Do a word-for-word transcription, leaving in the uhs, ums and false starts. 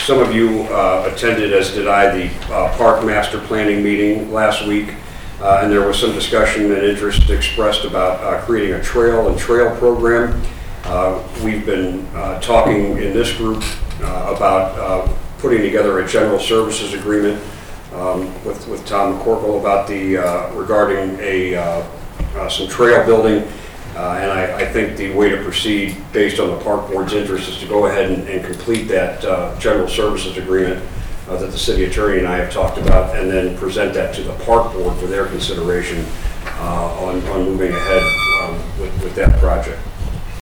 some of you uh, attended, as did I, the uh, park master planning meeting last week, uh, and there was some discussion and interest expressed about uh, creating a trail and trail program. Uh, we've been uh, talking in this group uh, about uh, putting together a general services agreement um, with, with Tom McCorkle about the uh, regarding a uh, uh, some trail building. Uh, and I, I think the way to proceed based on the park board's interest is to go ahead and, and complete that uh, general services agreement uh, that the city attorney and I have talked about, and then present that to the park board for their consideration uh, on, on moving ahead um, with, with that project.